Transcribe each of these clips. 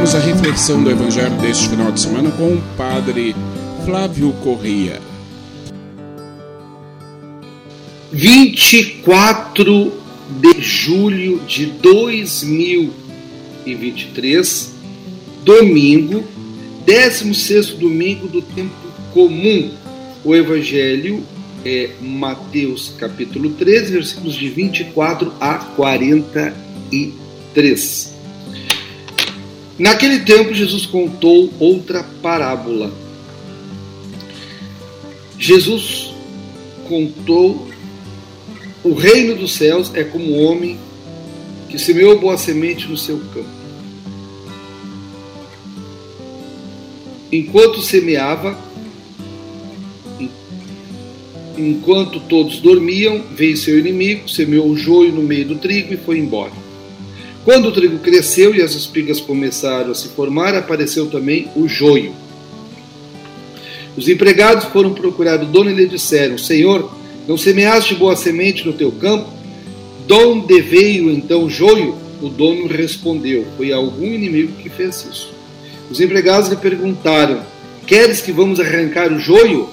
Vamos à reflexão do Evangelho deste final de semana com o Padre Flávio Corrêa. 24 de julho de 2023, domingo, 16º domingo do tempo comum. O Evangelho é Mateus capítulo 13, versículos de 24 a 43. Naquele tempo, Jesus contou outra parábola. Jesus contou: o reino dos céus é como um homem que semeou boa semente no seu campo. Enquanto semeava, enquanto todos dormiam, veio seu inimigo, semeou o joio no meio do trigo e foi embora. Quando o trigo cresceu e as espigas começaram a se formar, apareceu também o joio. Os empregados foram procurar o dono e lhe disseram: Senhor, não semeaste boa semente no teu campo? De onde veio então o joio? O dono respondeu: foi algum inimigo que fez isso. Os empregados lhe perguntaram: queres que vamos arrancar o joio?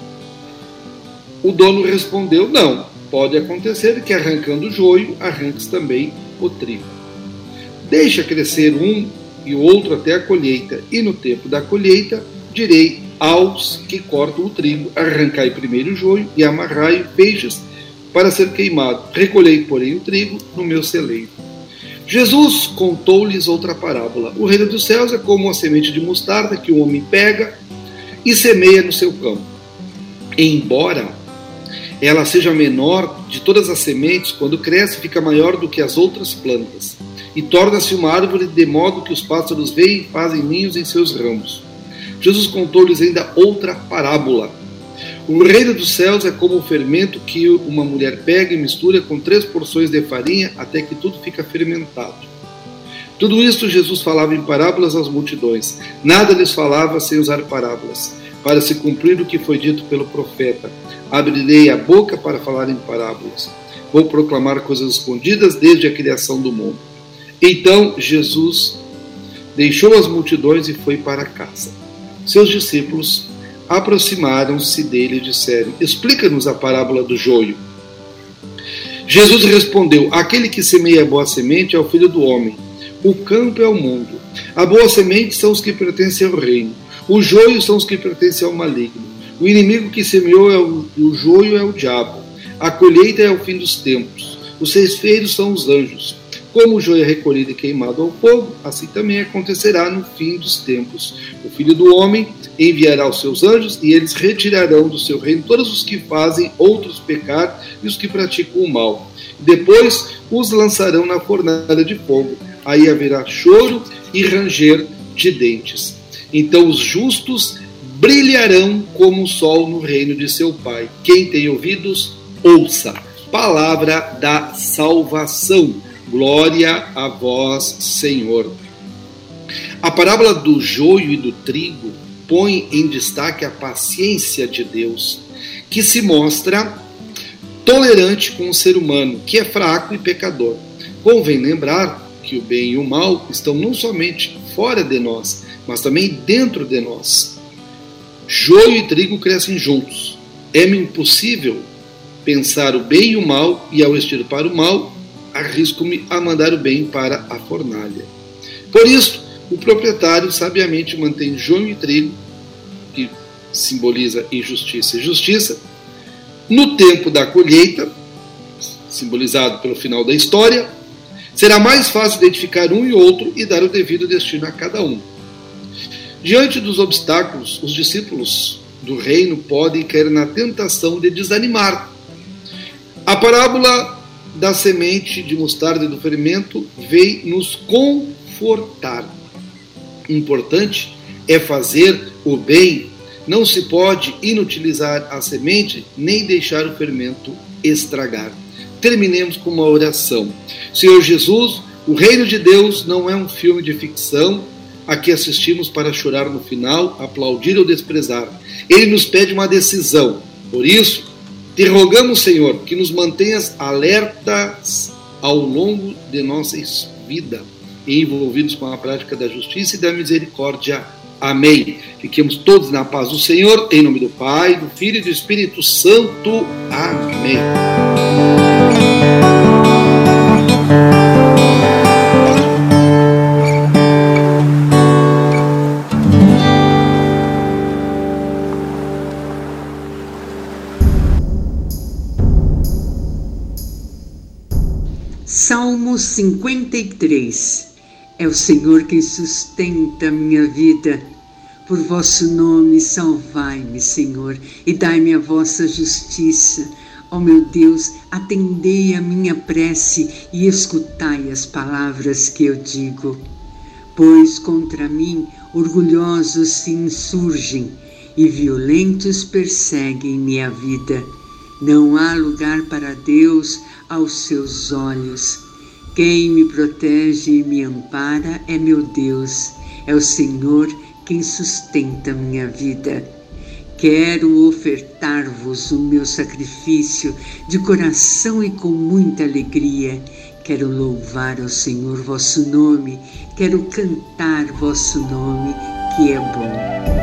O dono respondeu: não, pode acontecer que arrancando o joio, arranques também o trigo. Deixa crescer um e o outro até a colheita, e no tempo da colheita direi aos que cortam o trigo: arrancai primeiro o joio e amarrai feixes para ser queimado. Recolhei, porém, o trigo no meu celeiro. Jesus contou-lhes outra parábola. O reino dos céus é como uma semente de mostarda que o homem pega e semeia no seu campo. Embora ela seja a menor de todas as sementes, quando cresce fica maior do que as outras plantas e torna-se uma árvore, de modo que os pássaros veem e fazem ninhos em seus ramos. Jesus contou-lhes ainda outra parábola. O reino dos céus é como o fermento que uma mulher pega e mistura com 3 porções de farinha até que tudo fica fermentado. Tudo isto Jesus falava em parábolas às multidões. Nada lhes falava sem usar parábolas, para se cumprir o que foi dito pelo profeta: abrirei a boca para falar em parábolas. Vou proclamar coisas escondidas desde a criação do mundo. Então Jesus deixou as multidões e foi para casa. Seus discípulos aproximaram-se dele e disseram: explica-nos a parábola do joio. Jesus respondeu: aquele que semeia a boa semente é o Filho do Homem. O campo é o mundo. A boa semente são os que pertencem ao reino. O joio são os que pertencem ao maligno. O inimigo que semeou o joio é o diabo. A colheita é o fim dos tempos. Os ceifeiros são os anjos. Como o joio é recolhido e queimado ao fogo, assim também acontecerá no fim dos tempos. O Filho do Homem enviará os seus anjos e eles retirarão do seu reino todos os que fazem outros pecar e os que praticam o mal. Depois os lançarão na fornalha de fogo. Aí haverá choro e ranger de dentes. Então os justos brilharão como o sol no reino de seu Pai. Quem tem ouvidos, ouça. Palavra da salvação. Glória a vós, Senhor. A parábola do joio e do trigo põe em destaque a paciência de Deus, que se mostra tolerante com o ser humano, que é fraco e pecador. Convém lembrar que o bem e o mal estão não somente fora de nós, mas também dentro de nós. Joio e trigo crescem juntos. É-me impossível pensar o bem e o mal, e ao extirpar o mal, arrisco-me a mandar o bem para a fornalha. Por isso, o proprietário sabiamente mantém joio e trigo, que simboliza injustiça e justiça, no tempo da colheita, simbolizado pelo final da história. Será mais fácil identificar um e outro e dar o devido destino a cada um. Diante dos obstáculos, os discípulos do reino podem cair na tentação de desanimar. A parábola da semente de mostarda e do fermento veio nos confortar. Importante é fazer o bem. Não se pode inutilizar a semente nem deixar o fermento estragar. Terminemos com uma oração. Senhor Jesus, o reino de Deus não é um filme de ficção a que assistimos para chorar no final, aplaudir ou desprezar. Ele nos pede uma decisão. Por isso, te rogamos, Senhor, que nos mantenhas alertas ao longo de nossa vida, e envolvidos com a prática da justiça e da misericórdia. Amém. Fiquemos todos na paz do Senhor, em nome do Pai, do Filho e do Espírito Santo. Amém. Salmo 53. É o Senhor quem sustenta a minha vida. Por vosso nome salvai-me, Senhor, e dai-me a vossa justiça. Ó meu Deus, atendei a minha prece e escutai as palavras que eu digo. Pois contra mim orgulhosos se insurgem e violentos perseguem minha vida. Não há lugar para Deus aos seus olhos. Quem me protege e me ampara é meu Deus, é o Senhor quem sustenta minha vida. Quero ofertar-vos o meu sacrifício de coração e com muita alegria. Quero louvar ao Senhor vosso nome, quero cantar vosso nome, que é bom.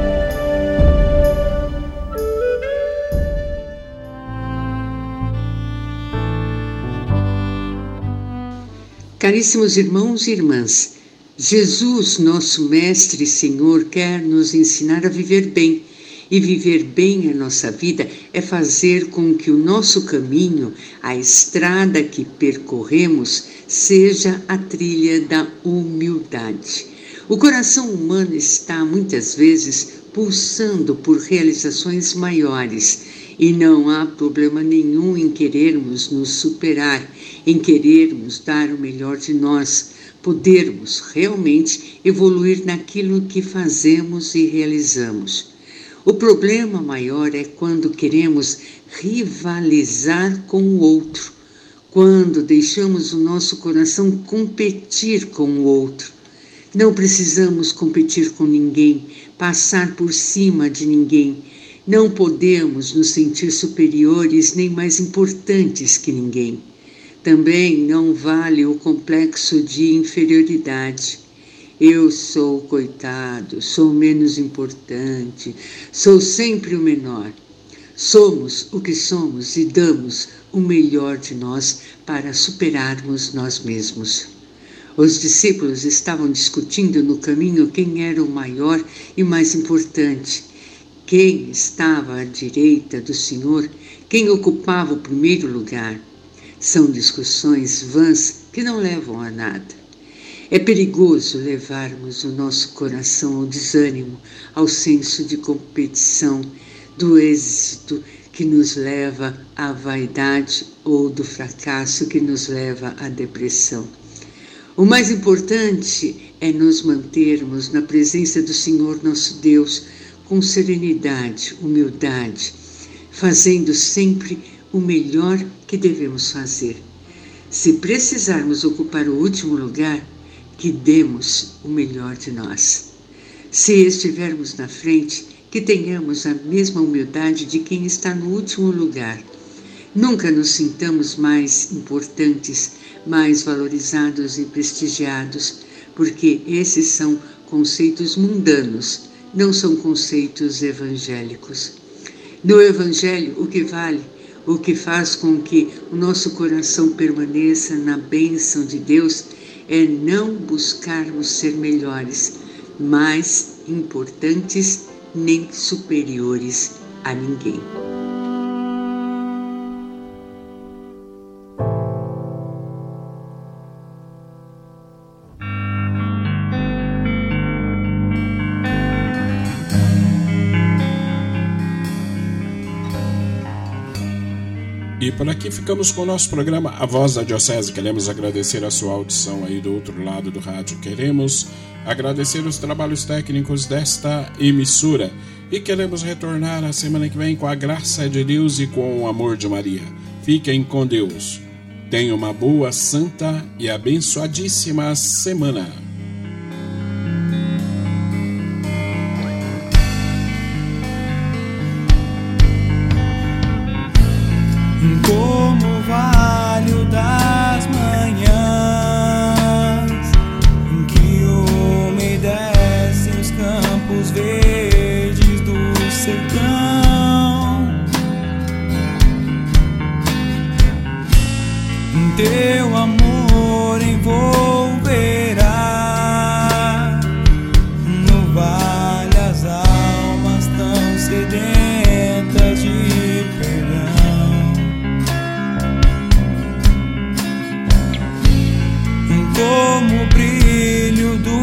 Caríssimos irmãos e irmãs, Jesus, nosso Mestre e Senhor, quer nos ensinar a viver bem. E viver bem a nossa vida é fazer com que o nosso caminho, a estrada que percorremos, seja a trilha da humildade. O coração humano está, muitas vezes, pulsando por realizações maiores. E não há problema nenhum em querermos nos superar, em querermos dar o melhor de nós, podermos realmente evoluir naquilo que fazemos e realizamos. O problema maior é quando queremos rivalizar com o outro, quando deixamos o nosso coração competir com o outro. Não precisamos competir com ninguém, passar por cima de ninguém. Não podemos nos sentir superiores nem mais importantes que ninguém. Também não vale o complexo de inferioridade. Eu sou coitado, sou menos importante, sou sempre o menor. Somos o que somos e damos o melhor de nós para superarmos nós mesmos. Os discípulos estavam discutindo no caminho quem era o maior e mais importante. Quem estava à direita do Senhor, quem ocupava o primeiro lugar. São discussões vãs que não levam a nada. É perigoso levarmos o nosso coração ao desânimo, ao senso de competição, do êxito que nos leva à vaidade ou do fracasso que nos leva à depressão. O mais importante é nos mantermos na presença do Senhor nosso Deus, com serenidade, humildade, fazendo sempre o melhor que devemos fazer. Se precisarmos ocupar o último lugar, que demos o melhor de nós. Se estivermos na frente, que tenhamos a mesma humildade de quem está no último lugar. Nunca nos sintamos mais importantes, mais valorizados e prestigiados, porque esses são conceitos mundanos, não são conceitos evangélicos. No Evangelho, o que vale, o que faz com que o nosso coração permaneça na bênção de Deus, é não buscarmos ser melhores, mais importantes nem superiores a ninguém. E por aqui ficamos com o nosso programa A Voz da Diocese. Queremos agradecer a sua audição aí do outro lado do rádio. Queremos agradecer os trabalhos técnicos desta emissora. E queremos retornar a semana que vem com a graça de Deus e com o amor de Maria. Fiquem com Deus. Tenham uma boa, santa e abençoadíssima semana. Como o vale das manhãs, teu amor envolverá. No vale as almas tão sedentas de perdão, como o brilho do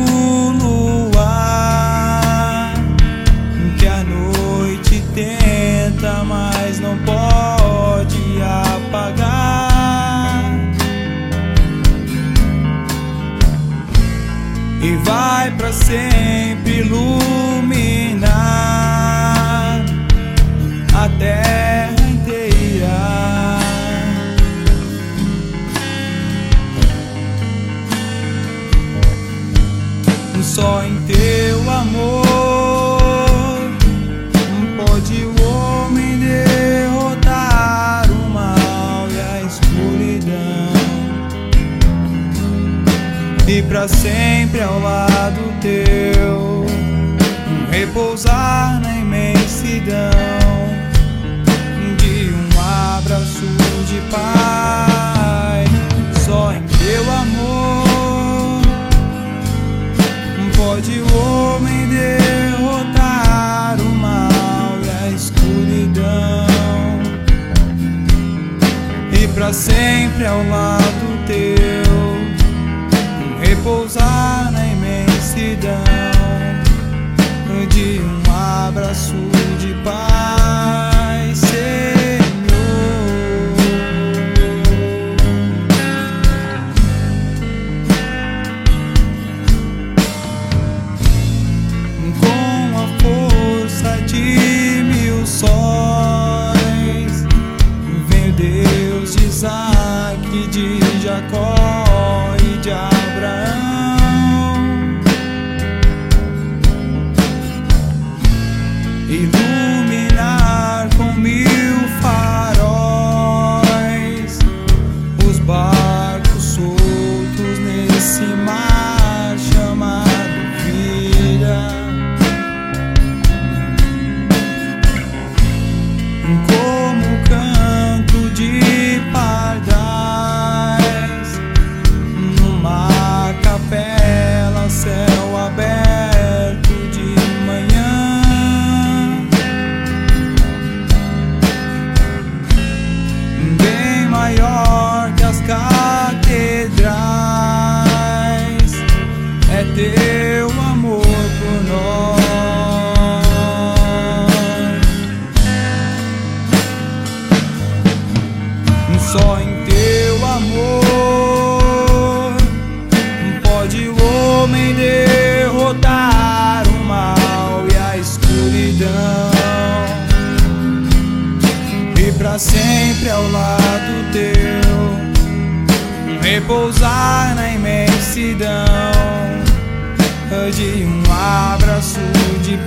luar, que a noite tenta, mas não pode apagar, e vai para sempre iluminar a terra inteira. Só em teu amor pode o homem derrotar o mal e a escuridão, e pra sempre ao lado teu repousar na imensidão de um abraço de paz. Só em teu amor pode o homem derrotar o mal e a escuridão, e pra sempre ao lado teu repousar na imensidão de um abraço de paz, Senhor. Com a força de 1000 sóis vem o Deus de Isaac, de Jacó e de Abraão, iluminar com 1000 faróis os barcos soltos nesse mar chamado vida, como o canto de pardais numa capela, céu aberto de manhã, bem maior que as catedrais, é teu amor por nós. Só em teu amor pode o homem derrotar o mal e a escuridão, e pra sempre ao lado teu repousar na imensidão de um abraço de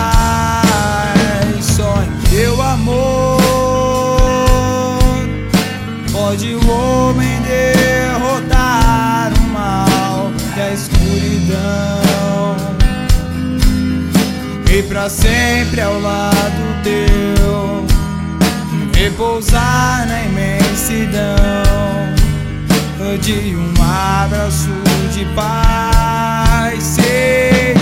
paz. Só em teu amor pode o homem derrotar o mal e a escuridão, e pra sempre ao lado teu repousar na imensidão de um abraço de paz, Senhor.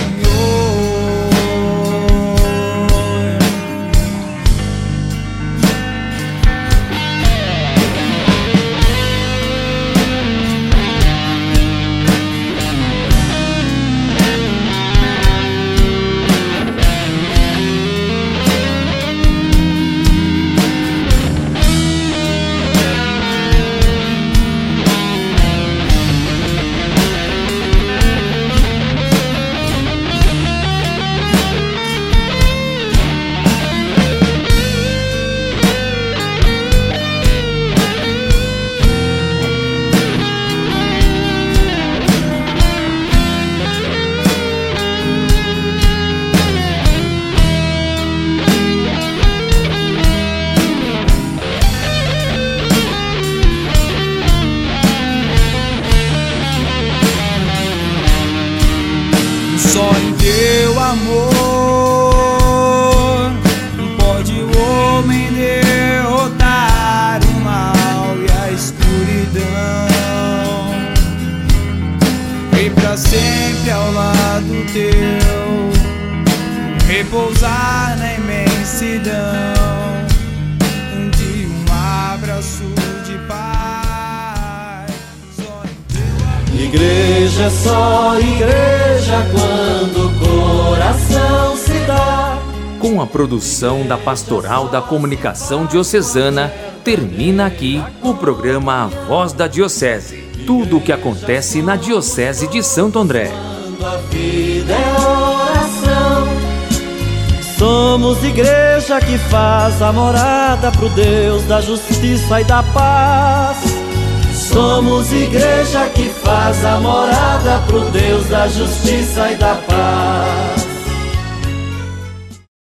Só em teu amor pode o homem derrotar o mal e a escuridão, para sempre ao lado teu, repousar na imensidão de um abraço de paz. Só em teu... Igreja é só igreja quando o coração se dá. Com a produção da Pastoral da Comunicação Diocesana, termina aqui o programa A Voz da Diocese. Tudo o que acontece na Diocese de Santo André. Quando a vida é oração, somos igreja que faz a morada pro Deus da justiça e da paz. Somos igreja que faz a morada pro Deus da justiça e da paz.